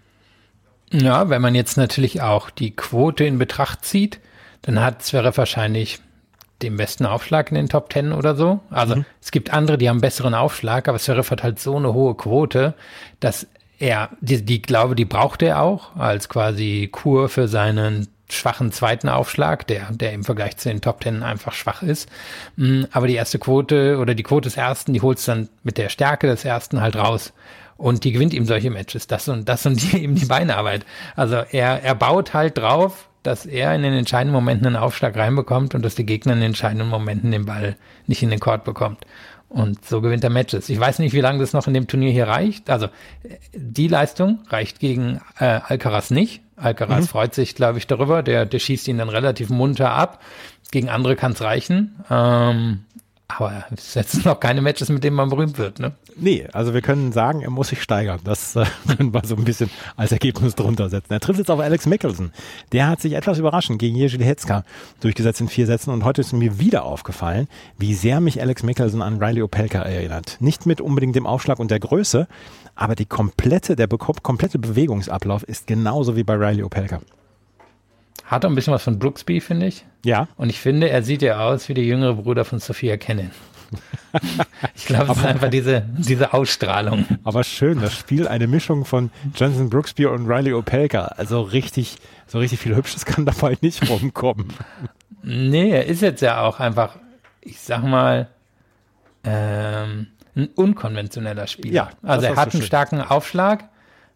[SPEAKER 4] Ja, wenn man jetzt natürlich auch die Quote in Betracht zieht, dann hat Zverev wahrscheinlich den besten Aufschlag in den Top Ten oder so. Also mhm. es gibt andere, die haben besseren Aufschlag, aber Zverev hat halt so eine hohe Quote, dass er, die, die glaube, die braucht er auch als quasi Kur für seinen schwachen zweiten Aufschlag, der, der im Vergleich zu den Top Ten einfach schwach ist. Aber die erste Quote oder die Quote des ersten, die holst dann mit der Stärke des ersten halt raus. Und die gewinnt ihm solche Matches. Das und das und die, eben die Beinarbeit. Also er, er baut halt drauf, dass er in den entscheidenden Momenten einen Aufschlag reinbekommt und dass die Gegner in den entscheidenden Momenten den Ball nicht in den Court bekommt. Und so gewinnt er Matches. Ich weiß nicht, wie lange das noch in dem Turnier hier reicht. Also die Leistung reicht gegen äh, Alcaraz nicht. Alcaraz mhm. freut sich, glaube ich, darüber. Der, der schießt ihn dann relativ munter ab. Gegen andere kann es reichen. Ähm, aber es setzen noch keine Matches, mit denen man berühmt wird, ne?
[SPEAKER 3] Nee, also wir können sagen, er muss sich steigern. Das äh, können wir so ein bisschen als Ergebnis drunter setzen. Er trifft jetzt auf Alex Michelsen. Der hat sich etwas überraschend gegen Jerzy Lehecka durchgesetzt in vier Sätzen. Und heute ist mir wieder aufgefallen, wie sehr mich Alex Michelsen an Riley Opelka erinnert. Nicht mit unbedingt dem Aufschlag und der Größe, aber die komplette, der be- komplette Bewegungsablauf ist genauso wie bei Riley Opelka.
[SPEAKER 4] Hat auch ein bisschen was von Brooksby, finde ich.
[SPEAKER 3] Ja.
[SPEAKER 4] Und ich finde, er sieht ja aus wie der jüngere Bruder von Sophia Kenin. Ich glaube, es ist einfach diese, diese Ausstrahlung.
[SPEAKER 3] Aber schön, das Spiel, eine Mischung von Jenson Brooksby und Riley Opelka. Also richtig, so richtig viel Hübsches kann dabei nicht rumkommen.
[SPEAKER 4] Nee, er ist jetzt ja auch einfach, ich sag mal, ähm, ein unkonventioneller Spieler.
[SPEAKER 3] Ja,
[SPEAKER 4] also er hat so einen starken Aufschlag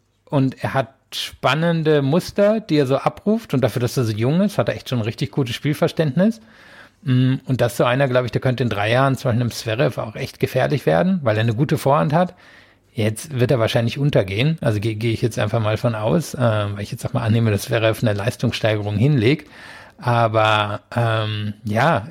[SPEAKER 4] und er hat spannende Muster, die er so abruft, und dafür, dass er so jung ist, hat er echt schon ein richtig gutes Spielverständnis. Und das ist so einer, glaube ich, der könnte in drei Jahren zum Beispiel einem Zverev auch echt gefährlich werden, weil er eine gute Vorhand hat. Jetzt wird er wahrscheinlich untergehen, also gehe geh ich jetzt einfach mal von aus, äh, weil ich jetzt auch mal annehme, dass Zverev eine Leistungssteigerung hinlegt. Aber ähm, ja,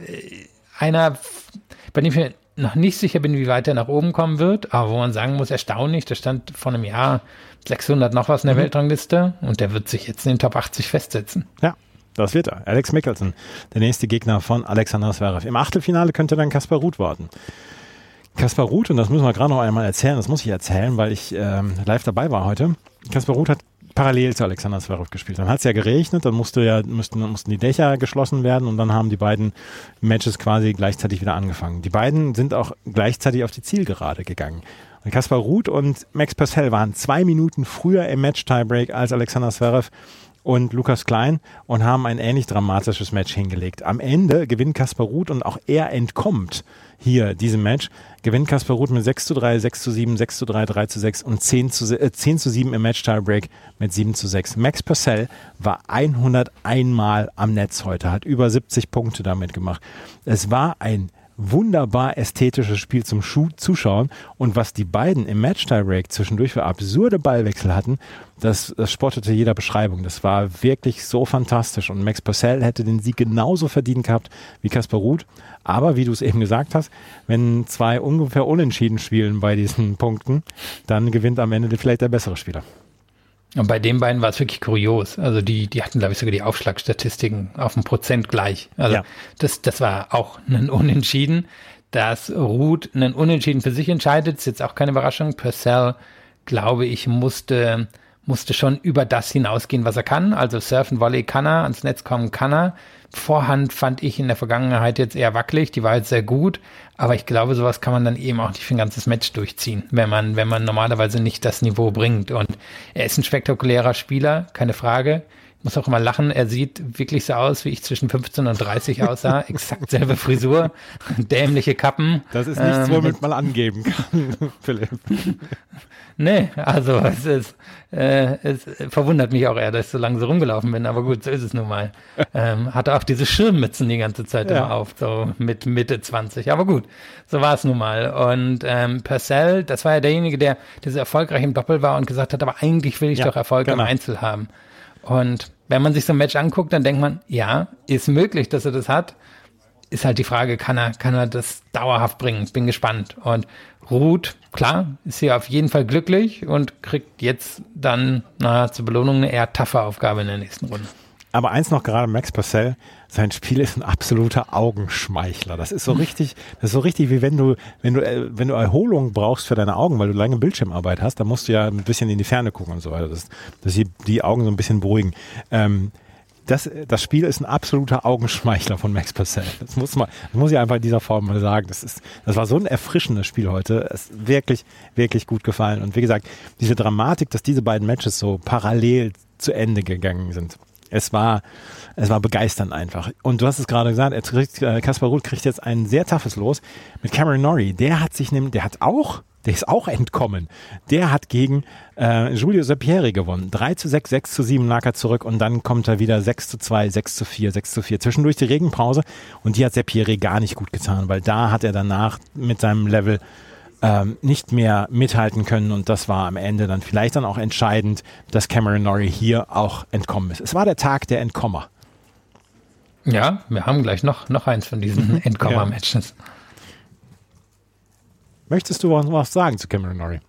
[SPEAKER 4] einer, bei dem ich mir noch nicht sicher bin, wie weit er nach oben kommen wird, aber wo man sagen muss, erstaunlich, der stand vor einem Jahr sechshundert noch was in der mhm. Weltrangliste und der wird sich jetzt in den Top achtzig festsetzen.
[SPEAKER 3] Ja, das wird er. Alex Michelsen, der nächste Gegner von Alexander Zverev. Im Achtelfinale könnte dann Kaspar Ruud warten. Kaspar Ruud, und das müssen wir gerade noch einmal erzählen, das muss ich erzählen, weil ich ähm, live dabei war heute. Kaspar Ruud hat parallel zu Alexander Zverev gespielt. Dann hat es ja geregnet, dann musste ja, mussten, mussten die Dächer geschlossen werden und dann haben die beiden Matches quasi gleichzeitig wieder angefangen. Die beiden sind auch gleichzeitig auf die Zielgerade gegangen. Und Kaspar Ruud und Max Purcell waren zwei Minuten früher im Match-Tiebreak als Alexander Zverev und Lukas Klein und haben ein ähnlich dramatisches Match hingelegt. Am Ende gewinnt Kaspar Ruud und auch er entkommt hier diesem Match. Gewinnt Kaspar Ruud mit sechs zu drei, sechs zu sieben, sechs zu drei, drei zu sechs und zehn zu sieben im Match-Tiebreak mit sieben zu sechs. Max Purcell war hunderteins Mal am Netz heute, hat über siebzig Punkte damit gemacht. Es war ein wunderbar ästhetisches Spiel zum Schuh Zuschauen, und was die beiden im Match-Tiebreak zwischendurch für absurde Ballwechsel hatten, das, das spottete jeder Beschreibung. Das war wirklich so fantastisch, und Max Purcell hätte den Sieg genauso verdient gehabt wie Kaspar Ruud. Aber wie du es eben gesagt hast, wenn zwei ungefähr unentschieden spielen bei diesen Punkten, dann gewinnt am Ende vielleicht der bessere Spieler.
[SPEAKER 4] Und bei den beiden war es wirklich kurios. Also die, die hatten, glaube ich, sogar die Aufschlagstatistiken auf ein Prozent gleich. Also ja. das, das war auch ein Unentschieden. Dass Ruud einen Unentschieden für sich entscheidet, ist jetzt auch keine Überraschung. Purcell, glaube ich, musste, musste schon über das hinausgehen, was er kann. Also Surfen, Volley kann er, ans Netz kommen kann er. Vorhand fand ich in der Vergangenheit jetzt eher wackelig, die war jetzt sehr gut, aber ich glaube, sowas kann man dann eben auch nicht für ein ganzes Match durchziehen, wenn man, wenn man normalerweise nicht das Niveau bringt. Und er ist ein spektakulärer Spieler, keine Frage. muss auch immer lachen, er sieht wirklich so aus, wie ich zwischen fünfzehn und dreißig aussah. Exakt selbe Frisur, dämliche Kappen.
[SPEAKER 3] Das ist nichts,
[SPEAKER 4] ähm,
[SPEAKER 3] womit man angeben kann, Philipp.
[SPEAKER 4] Nee, also es, ist, äh, es verwundert mich auch eher, dass ich so lange so rumgelaufen bin, aber gut, so ist es nun mal. Ähm, hatte auch diese Schirmmützen die ganze Zeit
[SPEAKER 3] Ja.
[SPEAKER 4] immer auf, so mit Mitte zwanzig, aber gut, so war es nun mal. Und ähm, Purcell, das war ja derjenige, der, der so erfolgreich im Doppel war und gesagt hat, aber eigentlich will ich
[SPEAKER 3] Ja,
[SPEAKER 4] doch Erfolg
[SPEAKER 3] genau.
[SPEAKER 4] im Einzel haben. Und wenn man sich so ein Match anguckt, dann denkt man, ja, ist möglich, dass er das hat. Ist halt die Frage, kann er, kann er das dauerhaft bringen? Bin gespannt. Und Ruud, klar, ist hier auf jeden Fall glücklich und kriegt jetzt dann, naja, zur Belohnung eine eher taffe Aufgabe in der nächsten Runde.
[SPEAKER 3] Aber eins noch gerade, Max Purcell, sein Spiel ist ein absoluter Augenschmeichler. Das ist so richtig, das ist so richtig, wie wenn du, wenn du, äh, wenn du Erholung brauchst für deine Augen, weil du lange Bildschirmarbeit hast, dann musst du ja ein bisschen in die Ferne gucken und so weiter, dass, dass die, die Augen so ein bisschen beruhigen. Ähm, das, das Spiel ist ein absoluter Augenschmeichler von Max Purcell. Das muss man, das muss ich einfach in dieser Form mal sagen. Das ist, das war so ein erfrischendes Spiel heute. Es ist wirklich, wirklich gut gefallen. Und wie gesagt, diese Dramatik, dass diese beiden Matches so parallel zu Ende gegangen sind. Es war, es war begeisternd einfach. Und du hast es gerade gesagt, er kriegt, äh, Kaspar Ruud kriegt jetzt ein sehr toughes Los mit Cameron Norrie. Der hat sich nämlich, der hat auch, der ist auch entkommen. Der hat gegen äh, Giulio Serpieri gewonnen. drei zu sechs, sechs zu sieben lag er zurück und dann kommt er wieder sechs zu zwei, sechs zu vier, sechs zu vier. Zwischendurch die Regenpause und die hat Serpieri gar nicht gut getan, weil da hat er danach mit seinem Level Ähm, nicht mehr mithalten können und das war am Ende dann vielleicht dann auch entscheidend, dass Cameron Norrie hier auch entkommen ist. Es war der Tag der Entkommer.
[SPEAKER 4] Ja, wir haben gleich noch, noch eins von diesen Entkommer-Matches.
[SPEAKER 3] Möchtest du was, was sagen zu Cameron Norrie?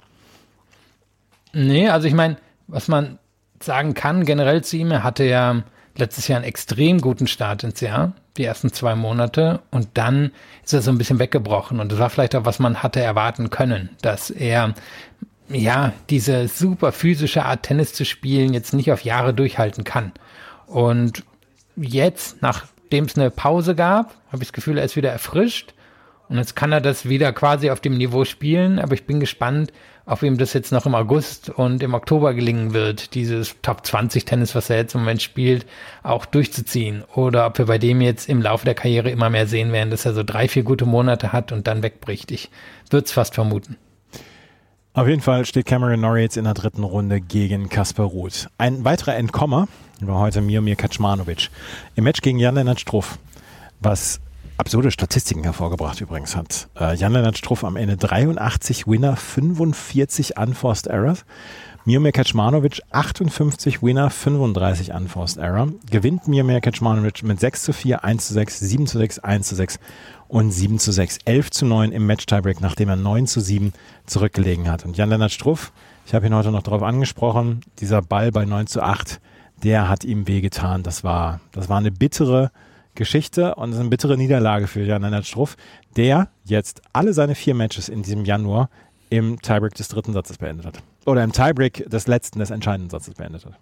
[SPEAKER 4] Nee, also ich meine, was man sagen kann generell zu ihm, er hatte ja letztes Jahr einen extrem guten Start ins Jahr, die ersten zwei Monate und dann ist er so ein bisschen weggebrochen und das war vielleicht auch, was man hatte erwarten können, dass er ja diese super physische Art Tennis zu spielen jetzt nicht auf Jahre durchhalten kann. Und jetzt, nachdem es eine Pause gab, habe ich das Gefühl, er ist wieder erfrischt und jetzt kann er das wieder quasi auf dem Niveau spielen, aber ich bin gespannt, ob ihm das jetzt noch im August und im Oktober gelingen wird, dieses Top zwanzig Tennis, was er jetzt im Moment spielt, auch durchzuziehen. Oder ob wir bei dem jetzt im Laufe der Karriere immer mehr sehen werden, dass er so drei, vier gute Monate hat und dann wegbricht. Ich würde es fast vermuten.
[SPEAKER 3] Auf jeden Fall steht Cameron Norrie jetzt in der dritten Runde gegen Kaspar Ruud. Ein weiterer Entkommer war heute Miomir Kecmanovic. Im Match gegen Jan-Lennart Struff, was absurde Statistiken hervorgebracht übrigens hat. Äh, Jan-Lennart Struff am Ende dreiundachtzig Winner, fünfundvierzig Unforced Errors. Miomir Kecmanovic achtundfünfzig Winner, fünfunddreißig Unforced Error. Gewinnt Miomir Kecmanovic mit sechs zu vier, eins zu sechs, sieben zu sechs, eins zu sechs und sieben zu sechs. elf zu neun im Match-Tiebreak, nachdem er neun zu sieben zurückgelegen hat. Und Jan-Lennart Struff, ich habe ihn heute noch darauf angesprochen, dieser Ball bei neun zu acht, der hat ihm wehgetan. Das war, das war eine bittere Geschichte und eine bittere Niederlage für Jan-Lennart Struff, der jetzt alle seine vier Matches in diesem Januar im Tiebreak des dritten Satzes beendet hat. Oder im Tiebreak des letzten, des entscheidenden Satzes beendet hat.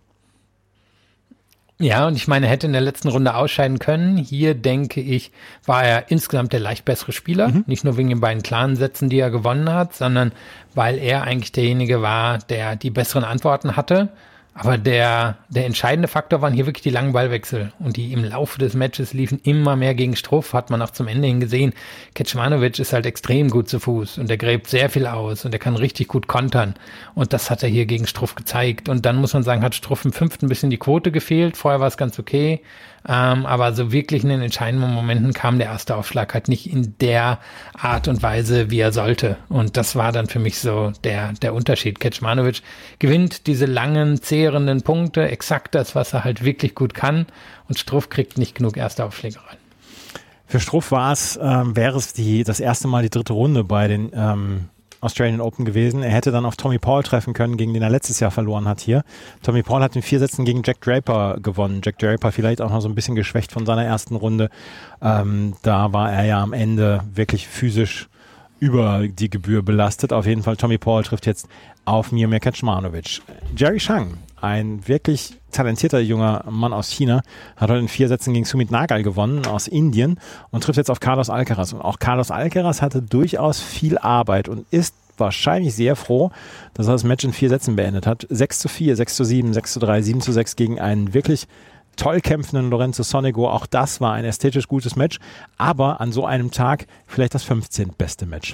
[SPEAKER 4] Ja, und ich meine, er hätte in der letzten Runde ausscheiden können. Hier, denke ich, war er insgesamt der leicht bessere Spieler. Mhm. Nicht nur wegen den beiden klaren Sätzen, die er gewonnen hat, sondern weil er eigentlich derjenige war, der die besseren Antworten hatte. Aber der, der entscheidende Faktor waren hier wirklich die langen Ballwechsel. Und die im Laufe des Matches liefen immer mehr gegen Struff, hat man auch zum Ende hin gesehen. Kecmanovic ist halt extrem gut zu Fuß und der gräbt sehr viel aus und der kann richtig gut kontern. Und das hat er hier gegen Struff gezeigt. Und dann muss man sagen, hat Struff im fünften ein bisschen die Quote gefehlt. Vorher war es ganz okay. Ähm, aber so wirklich in den entscheidenden Momenten kam der erste Aufschlag halt nicht in der Art und Weise, wie er sollte. Und das war dann für mich so der, der Unterschied. Kecmanovic gewinnt diese langen, zehrenden Punkte, exakt das, was er halt wirklich gut kann. Und Struff kriegt nicht genug erste Aufschläge rein.
[SPEAKER 3] Für Struff war es, ähm, wäre es die, das erste Mal die dritte Runde bei den ähm, Australian Open gewesen. Er hätte dann auf Tommy Paul treffen können, gegen den er letztes Jahr verloren hat hier. Tommy Paul hat in vier Sätzen gegen Jack Draper gewonnen. Jack Draper vielleicht auch noch so ein bisschen geschwächt von seiner ersten Runde. Ähm, da war er ja am Ende wirklich physisch über die Gebühr belastet. Auf jeden Fall, Tommy Paul trifft jetzt auf Miomir Kecmanovic. Jerry Shang, ein wirklich talentierter junger Mann aus China, hat heute in vier Sätzen gegen Sumit Nagal gewonnen aus Indien und trifft jetzt auf Carlos Alcaraz. Und auch Carlos Alcaraz hatte durchaus viel Arbeit und ist wahrscheinlich sehr froh, dass er das Match in vier Sätzen beendet hat. sechs zu vier, sechs zu sieben, sechs zu drei, sieben zu sechs gegen einen wirklich toll kämpfenden Lorenzo Sonego. Auch das war ein ästhetisch gutes Match, aber an so einem Tag vielleicht das fünfzehnte beste Match.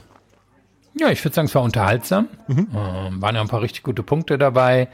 [SPEAKER 4] Ja, ich würde sagen, es war unterhaltsam. Mhm. Ähm, waren ja ein paar richtig gute Punkte dabei.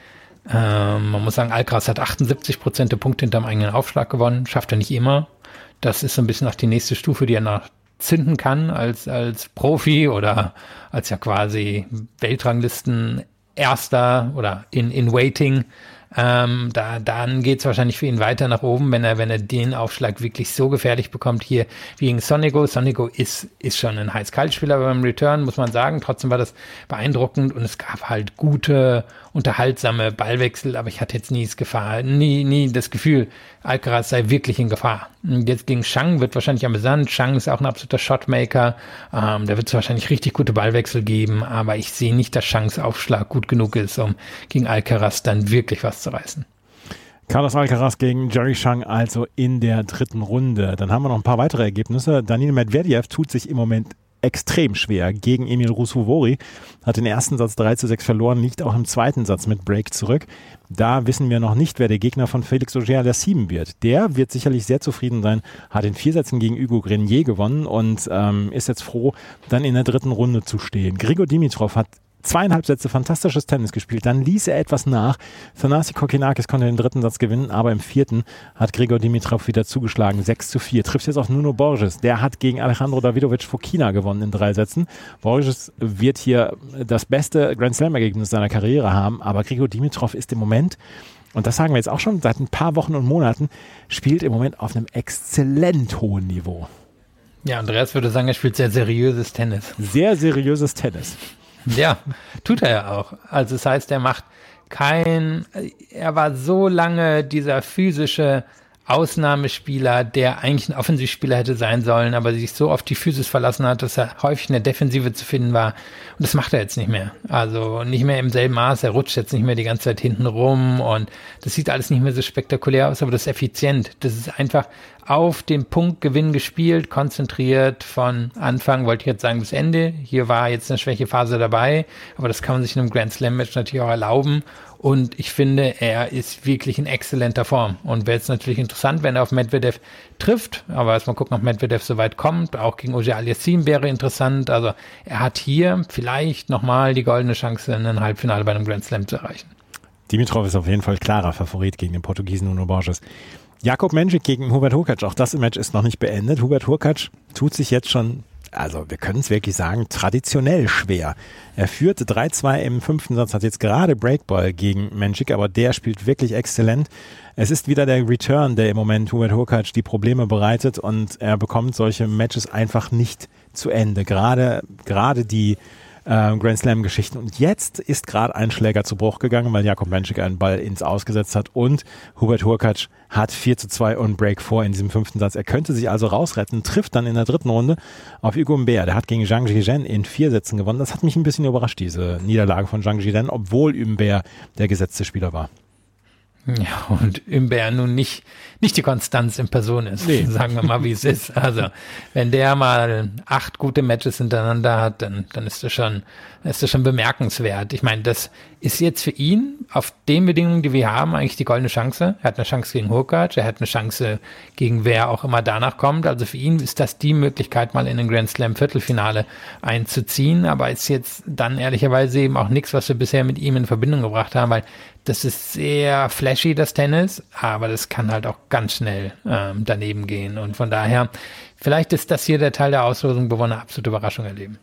[SPEAKER 4] Ähm, man muss sagen, Alcaraz hat achtundsiebzig Prozent der Punkte hinterm eigenen Aufschlag gewonnen. Schafft er nicht immer. Das ist so ein bisschen auch die nächste Stufe, die er nach zünden kann als, als Profi oder als ja quasi Weltranglisten Erster oder in, in Waiting. Ähm, da, dann geht's wahrscheinlich für ihn weiter nach oben, wenn er, wenn er den Aufschlag wirklich so gefährlich bekommt hier wie gegen Sonego. Sonego ist, ist schon ein Heiß-Kalt-Spieler beim Return, muss man sagen. Trotzdem war das beeindruckend und es gab halt gute, unterhaltsame Ballwechsel, aber ich hatte jetzt nie das Gefahr, nie, nie das Gefühl, Alcaraz sei wirklich in Gefahr. Und jetzt gegen Zhang wird wahrscheinlich amüsant. Zhang ist auch ein absoluter Shotmaker. Ähm, da wird es wahrscheinlich richtig gute Ballwechsel geben, aber ich sehe nicht, dass Zhangs Aufschlag gut genug ist, um gegen Alcaraz dann wirklich was zu reißen.
[SPEAKER 3] Carlos Alcaraz gegen Jerry Zhang also in der dritten Runde. Dann haben wir noch ein paar weitere Ergebnisse. Daniil Medvedev tut sich im Moment extrem schwer gegen Emil Ruusuvuori, hat den ersten Satz drei zu sechs verloren, liegt auch im zweiten Satz mit Break zurück. Da wissen wir noch nicht, wer der Gegner von Felix Auger-Aliassime wird. Der wird sicherlich sehr zufrieden sein, hat in vier Sätzen gegen Hugo Grenier gewonnen und ähm, ist jetzt froh, dann in der dritten Runde zu stehen. Grigor Dimitrov hat zweieinhalb Sätze fantastisches Tennis gespielt, dann ließ er etwas nach. Thanasi Kokkinakis konnte den dritten Satz gewinnen, aber im vierten hat Grigor Dimitrov wieder zugeschlagen, sechs zu vier. Trifft jetzt auf Nuno Borges, der hat gegen Alejandro Davidovich Fokina gewonnen in drei Sätzen. Borges wird hier das beste Grand Slam-Ergebnis seiner Karriere haben, aber Grigor Dimitrov ist im Moment, und das sagen wir jetzt auch schon seit ein paar Wochen und Monaten, spielt im Moment auf einem exzellent hohen Niveau.
[SPEAKER 4] Ja, Andreas würde sagen, er spielt sehr seriöses Tennis.
[SPEAKER 3] Sehr seriöses Tennis.
[SPEAKER 4] Ja, tut er ja auch. Also das heißt, er macht kein, er war so lange dieser physische Ausnahmespieler, der eigentlich ein Offensivspieler hätte sein sollen, aber sich so auf die Physis verlassen hat, dass er häufig in der Defensive zu finden war. Und das macht er jetzt nicht mehr. Also nicht mehr im selben Maß. Er rutscht jetzt nicht mehr die ganze Zeit hinten rum und das sieht alles nicht mehr so spektakulär aus, aber das ist effizient. Das ist einfach auf den Punktgewinn gespielt, konzentriert von Anfang, wollte ich jetzt sagen, bis Ende. Hier war jetzt eine Schwächephase dabei, aber das kann man sich in einem Grand Slam Match natürlich auch erlauben. Und ich finde, er ist wirklich in exzellenter Form. Und wäre jetzt natürlich interessant, wenn er auf Medvedev trifft. Aber erstmal gucken, ob Medvedev so weit kommt. Auch gegen Auger-Aliassime wäre interessant. Also er hat hier vielleicht nochmal die goldene Chance, in ein Halbfinale bei einem Grand Slam zu erreichen.
[SPEAKER 3] Dimitrov ist auf jeden Fall klarer Favorit gegen den Portugiesen Nuno Borges. Jakob Menžík gegen Hubert Hurkacz. Auch das Match ist noch nicht beendet. Hubert Hurkacz tut sich jetzt schon, also wir können es wirklich sagen, traditionell schwer. Er führte drei zwei im fünften Satz, hat jetzt gerade Breakball gegen Menžík, aber der spielt wirklich exzellent. Es ist wieder der Return, der im Moment Hubert Hurkacz die Probleme bereitet und er bekommt solche Matches einfach nicht zu Ende. Gerade, gerade die äh, Grand Slam-Geschichten. Und jetzt ist gerade ein Schläger zu Bruch gegangen, weil Jakob Menžík einen Ball ins Ausgesetzt hat und Hubert Hurkacz hat vier zu zwei und Break vor in diesem fünften Satz. Er könnte sich also rausretten, trifft dann in der dritten Runde auf Hugo Humbert. Der hat gegen Zhang Zhizhen in vier Sätzen gewonnen. Das hat mich ein bisschen überrascht, diese Niederlage von Zhang Zhizhen, obwohl Humbert der gesetzte Spieler war.
[SPEAKER 4] Ja, und Humbert nun nicht, nicht die Konstanz in Person ist, nee. Sagen wir mal, wie es ist. Also, wenn der mal acht gute Matches hintereinander hat, dann, dann ist das schon, ist das schon bemerkenswert. Ich meine, das ist jetzt für ihn auf den Bedingungen, die wir haben, eigentlich die goldene Chance. Er hat eine Chance gegen Hurkacz, er hat eine Chance gegen wer auch immer danach kommt. Also für ihn ist das die Möglichkeit, mal in den Grand Slam Viertelfinale einzuziehen, aber ist jetzt dann ehrlicherweise eben auch nichts, was wir bisher mit ihm in Verbindung gebracht haben, weil das ist sehr flashy, das Tennis, aber das kann halt auch ganz schnell ähm, daneben gehen. Und von daher, vielleicht ist das hier der Teil der Auslosung, wo wir eine absolute Überraschung erleben.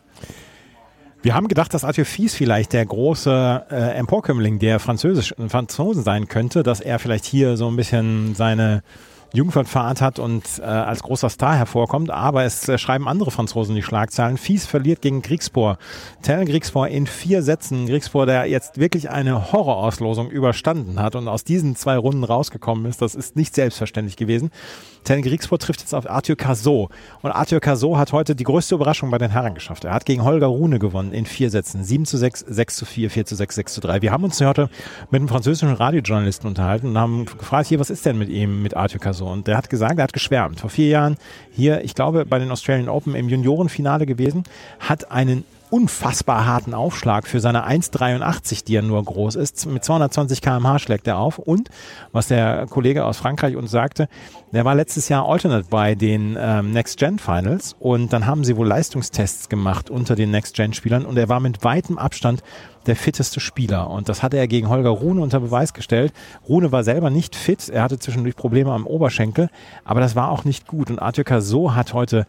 [SPEAKER 3] Wir haben gedacht, dass Arthur Fils vielleicht der große äh, Emporkömmling der Französisch, Franzosen sein könnte, dass er vielleicht hier so ein bisschen seine Jugendfahrt hat und äh, als großer Star hervorkommt, aber es äh, schreiben andere Franzosen die Schlagzeilen. Fils verliert gegen Griekspoor. Tellen Griekspoor in vier Sätzen. Griekspoor, der jetzt wirklich eine Horrorauslosung überstanden hat und aus diesen zwei Runden rausgekommen ist, das ist nicht selbstverständlich gewesen. Tellen Griekspoor trifft jetzt auf Arthur Cazaux. Und Arthur Cazaux hat heute die größte Überraschung bei den Herren geschafft. Er hat gegen Holger Rune gewonnen in vier Sätzen. sieben zu sechs, sechs zu vier, vier zu sechs, sechs zu drei. Wir haben uns heute mit einem französischen Radiojournalisten unterhalten und haben gefragt, hier, was ist denn mit ihm, mit Arthur Cazaux? Und der hat gesagt, er hat geschwärmt. Vor vier Jahren hier, ich glaube, bei den Australian Open im Juniorenfinale gewesen, hat einen unfassbar harten Aufschlag für seine eins Komma dreiundachtzig, die er nur groß ist. Mit zweihundertzwanzig Kilometer pro Stunde schlägt er auf. Und, was der Kollege aus Frankreich uns sagte, der war letztes Jahr Alternate bei den ähm, Next-Gen-Finals und dann haben sie wohl Leistungstests gemacht unter den Next-Gen-Spielern und er war mit weitem Abstand der fitteste Spieler. Und das hatte er gegen Holger Rune unter Beweis gestellt. Rune war selber nicht fit. Er hatte zwischendurch Probleme am Oberschenkel, aber das war auch nicht gut. Und Arthur Cazaux hat heute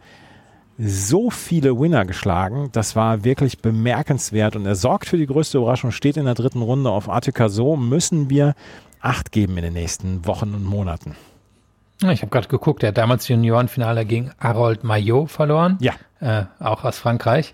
[SPEAKER 3] so viele Winner geschlagen, das war wirklich bemerkenswert und er sorgt für die größte Überraschung, steht in der dritten Runde. Auf Arthur Cazaux müssen wir Acht geben in den nächsten Wochen und Monaten.
[SPEAKER 4] Ich habe gerade geguckt, er hat damals Juniorenfinale gegen Harold Maillot verloren,
[SPEAKER 3] ja,
[SPEAKER 4] äh, auch aus Frankreich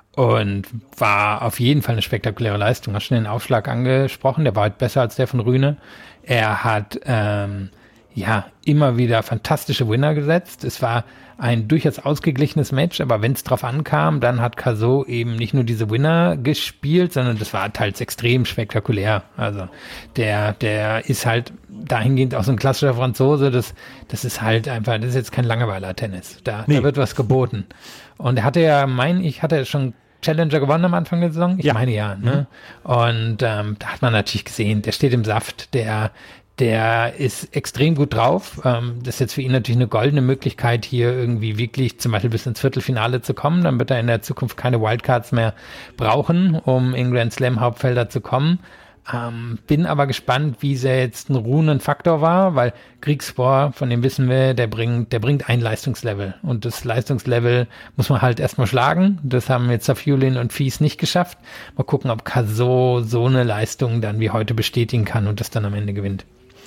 [SPEAKER 4] und war auf jeden Fall eine spektakuläre Leistung. Hast schon den Aufschlag angesprochen, der war halt besser als der von Rune. Er hat ähm, ja immer wieder fantastische Winner gesetzt. Es war ein durchaus ausgeglichenes Match, aber wenn es drauf ankam, dann hat Cazaux eben nicht nur diese Winner gespielt, sondern das war teils extrem spektakulär. Also der, der ist halt dahingehend auch so ein klassischer Franzose, das, das ist halt einfach, das ist jetzt kein Langeweiler-Tennis. Da, nee. da wird was geboten. Und er hatte ja, mein ich, hatte schon Challenger gewonnen am Anfang der Saison? Ich ja. meine ja. Ne? Mhm. Und ähm, da hat man natürlich gesehen, der steht im Saft, der Der ist extrem gut drauf. Ähm, das ist jetzt für ihn natürlich eine goldene Möglichkeit, hier irgendwie wirklich zum Beispiel bis ins Viertelfinale zu kommen. Dann wird er in der Zukunft keine Wildcards mehr brauchen, um in Grand Slam Hauptfelder zu kommen. Ähm, bin aber gespannt, wie sehr jetzt ein Rune ein Faktor war, weil Griekspoor, von dem wissen wir, der bringt, der bringt ein Leistungslevel. Und das Leistungslevel muss man halt erstmal schlagen. Das haben jetzt Safiullin und Fies nicht geschafft. Mal gucken, ob Cazaux so eine Leistung dann wie heute bestätigen kann und das dann am Ende gewinnt.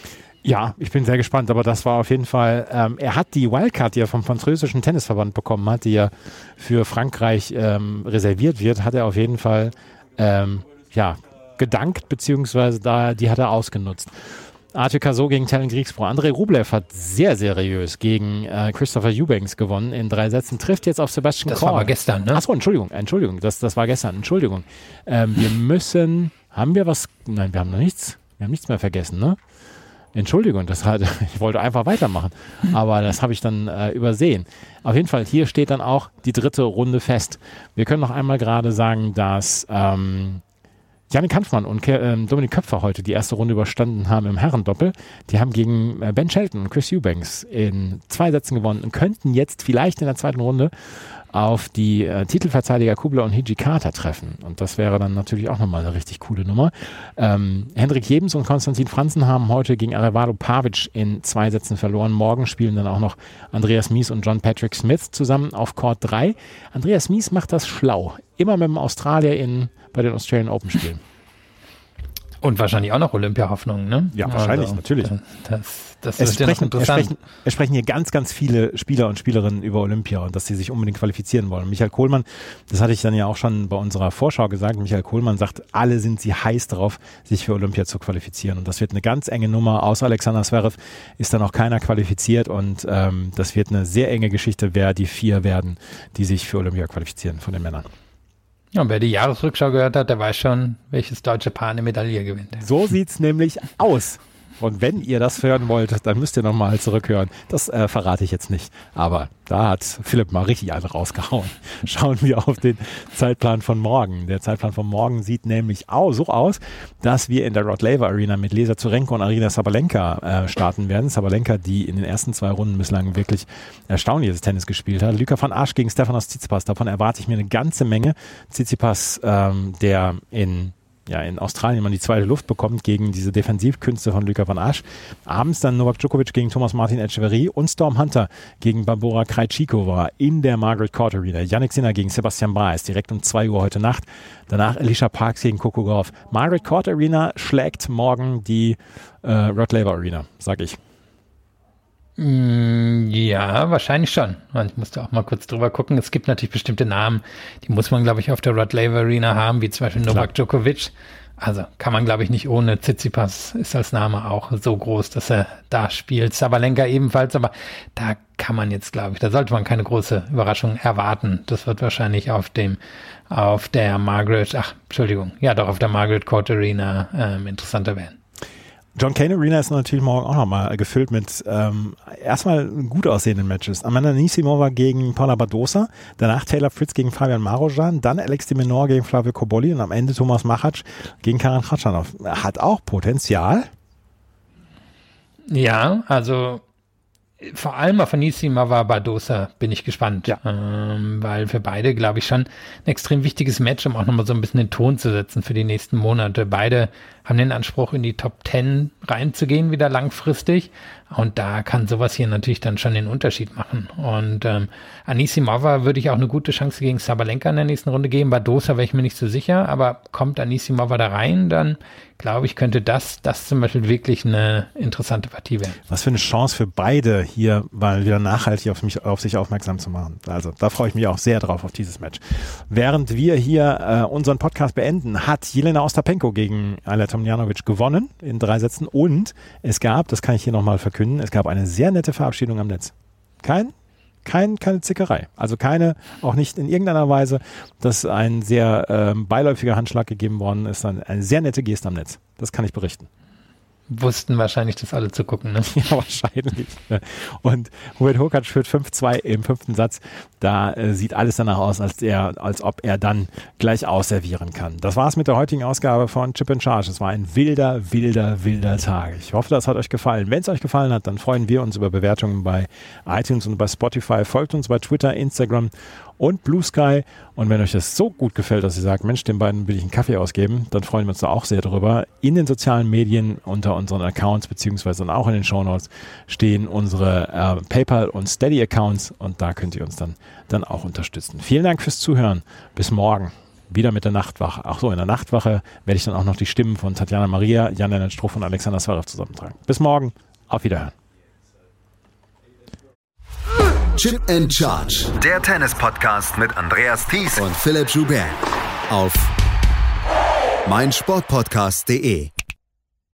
[SPEAKER 3] Ja, ich bin sehr gespannt, aber das war auf jeden Fall, ähm, er hat die Wildcard, die er vom französischen Tennisverband bekommen hat, die ja für Frankreich ähm, reserviert wird, hat er auf jeden Fall ähm, ja, gedankt, beziehungsweise da, die hat er ausgenutzt. Arthur Cazaux gegen Tallon Griekspoor. Andrei Rublev hat sehr seriös gegen äh, Christopher Eubanks gewonnen in drei Sätzen, trifft jetzt auf Sebastian Korda.
[SPEAKER 4] Das war aber gestern, ne?
[SPEAKER 3] Achso, Entschuldigung, Entschuldigung, das, das war gestern, Entschuldigung. Ähm, wir müssen, haben wir was, nein, wir haben noch nichts, wir haben nichts mehr vergessen, ne? Entschuldigung, das hat, ich wollte einfach weitermachen, aber das habe ich dann äh, übersehen. Auf jeden Fall, hier steht dann auch die dritte Runde fest. Wir können noch einmal gerade sagen, dass ähm, Jannik Hanfmann und Ke- äh, Dominik Köpfer heute die erste Runde überstanden haben im Herrendoppel. Die haben gegen äh, Ben Shelton und Chris Eubanks in zwei Sätzen gewonnen und könnten jetzt vielleicht in der zweiten Runde auf die äh, Titelverteidiger Kubler und Hijikata treffen. Und das wäre dann natürlich auch nochmal eine richtig coole Nummer. Ähm, Hendrik Jebens und Konstantin Franzen haben heute gegen Arevalo Pavic in zwei Sätzen verloren. Morgen spielen dann auch noch Andreas Mies und John Patrick Smith zusammen auf Court drei. Andreas Mies macht das schlau. Immer mit dem Australier in, bei den Australian Open spielen.
[SPEAKER 4] Und wahrscheinlich auch noch Olympia-Hoffnungen, ne?
[SPEAKER 3] Ja, wahrscheinlich,
[SPEAKER 4] also,
[SPEAKER 3] natürlich.
[SPEAKER 4] Das, das
[SPEAKER 3] es,
[SPEAKER 4] ist
[SPEAKER 3] sprechen,
[SPEAKER 4] ja noch interessant.
[SPEAKER 3] es, sprechen, es sprechen hier ganz, ganz viele Spieler und Spielerinnen über Olympia und dass sie sich unbedingt qualifizieren wollen. Michael Kohlmann, das hatte ich dann ja auch schon bei unserer Vorschau gesagt, Michael Kohlmann sagt, alle sind sie heiß darauf, sich für Olympia zu qualifizieren. Und das wird eine ganz enge Nummer. Außer Alexander Zverev ist dann auch keiner qualifiziert und ähm, das wird eine sehr enge Geschichte, wer die vier werden, die sich für Olympia qualifizieren von den Männern.
[SPEAKER 4] Ja, und wer die Jahresrückschau gehört hat, der weiß schon, welches deutsche Paar eine Medaille gewinnt.
[SPEAKER 3] So sieht's nämlich aus. Und wenn ihr das hören wollt, dann müsst ihr nochmal zurückhören. Das äh, verrate ich jetzt nicht. Aber da hat Philipp mal richtig einen rausgehauen. Schauen wir auf den Zeitplan von morgen. Der Zeitplan von morgen sieht nämlich auch so aus, dass wir in der Rod Laver Arena mit Lesa Zurenko und Arina Sabalenka äh, starten werden. Sabalenka, die in den ersten zwei Runden bislang wirklich erstaunliches Tennis gespielt hat. Luka van Arsch gegen Stefanos Tsitsipas. Davon erwarte ich mir eine ganze Menge. Tsitsipas, ähm, der in ja, in Australien man die zweite Luft bekommt gegen diese Defensivkünste von Luka van Arsch. Abends dann Novak Djokovic gegen Thomas Martin Etcheverry und Storm Hunter gegen Barbora Krejcikova in der Margaret Court Arena. Yannick Sinner gegen Sebastian Baez direkt um zwei Uhr heute Nacht. Danach Alicia Parks gegen Coco Gauff. Margaret Court Arena schlägt morgen die äh, Rod Laver Arena, sag ich.
[SPEAKER 4] Ja, wahrscheinlich schon. Ich musste auch mal kurz drüber gucken. Es gibt natürlich bestimmte Namen, die muss man, glaube ich, auf der Rod Laver Arena haben, wie zum Beispiel Novak Djokovic. Also kann man, glaube ich, nicht ohne. Tsitsipas ist als Name auch so groß, dass er da spielt. Sabalenka ebenfalls, aber da kann man jetzt, glaube ich, da sollte man keine große Überraschung erwarten. Das wird wahrscheinlich auf dem, auf der Margaret, ach, Entschuldigung, ja doch, auf der Margaret Court Arena ähm, interessanter werden.
[SPEAKER 3] John Cain Arena ist natürlich morgen auch nochmal gefüllt mit ähm, erstmal gut aussehenden Matches. Amanda Anisimova gegen Paula Badosa, danach Taylor Fritz gegen Fabian Marozsan, dann Alex de Minaur gegen Flavio Cobolli und am Ende Thomas Machac gegen Karen Khachanov. Hat auch Potenzial.
[SPEAKER 4] Ja, also vor allem auf Anisimova Badosa bin ich gespannt,
[SPEAKER 3] ja.
[SPEAKER 4] ähm, weil für beide, glaube ich, schon ein extrem wichtiges Match, um auch nochmal so ein bisschen den Ton zu setzen für die nächsten Monate. Beide haben den Anspruch, in die Top Ten reinzugehen, wieder langfristig. Und da kann sowas hier natürlich dann schon den Unterschied machen. Und ähm, Anisimova würde ich auch eine gute Chance gegen Sabalenka in der nächsten Runde geben. Badosa wäre ich mir nicht so sicher, aber kommt Anisimova da rein, dann glaube ich, könnte das, das zum Beispiel wirklich eine interessante Partie werden.
[SPEAKER 3] Was für eine Chance für beide hier mal wieder nachhaltig auf mich, auf sich aufmerksam zu machen. Also da freue ich mich auch sehr drauf auf dieses Match. Während wir hier äh, unseren Podcast beenden, hat Jelena Ostapenko gegen Ajla Tomljanovic gewonnen in drei Sätzen und es gab, das kann ich hier nochmal verkünden, es gab eine sehr nette Verabschiedung am Netz. Kein Kein, keine Zickerei. Also keine, auch nicht in irgendeiner Weise, dass ein sehr ähm, beiläufiger Handschlag gegeben worden ist. Eine, eine sehr nette Geste am Netz. Das kann ich berichten.
[SPEAKER 4] Wussten wahrscheinlich, das alle zu gucken, ne?
[SPEAKER 3] Ja, wahrscheinlich. Und Hubert Hurkacz führt fünf zwei im fünften Satz. Da äh, sieht alles danach aus, als, er, als ob er dann gleich ausservieren kann. Das war's mit der heutigen Ausgabe von Chip in Charge. Es war ein wilder, wilder, wilder Tag. Ich hoffe, das hat euch gefallen. Wenn es euch gefallen hat, dann freuen wir uns über Bewertungen bei iTunes und bei Spotify. Folgt uns bei Twitter, Instagram und Blue Sky. Und wenn euch das so gut gefällt, dass ihr sagt, Mensch, den beiden will ich einen Kaffee ausgeben, dann freuen wir uns da auch sehr drüber. In den sozialen Medien unter unseren Accounts beziehungsweise und auch in den Shownotes stehen unsere äh, PayPal und Steady Accounts und da könnt ihr uns dann, dann auch unterstützen. Vielen Dank fürs Zuhören. Bis morgen. Wieder mit der Nachtwache. Ach so, in der Nachtwache werde ich dann auch noch die Stimmen von Tatjana Maria, Jan-Lennart Struff und Alexander Zverev zusammentragen. Bis morgen. Auf Wiederhören.
[SPEAKER 1] Chip and Charge.
[SPEAKER 2] Der Tennis-Podcast mit Andreas Thies
[SPEAKER 1] und Philipp Joubert auf meinsportpodcast punkt de.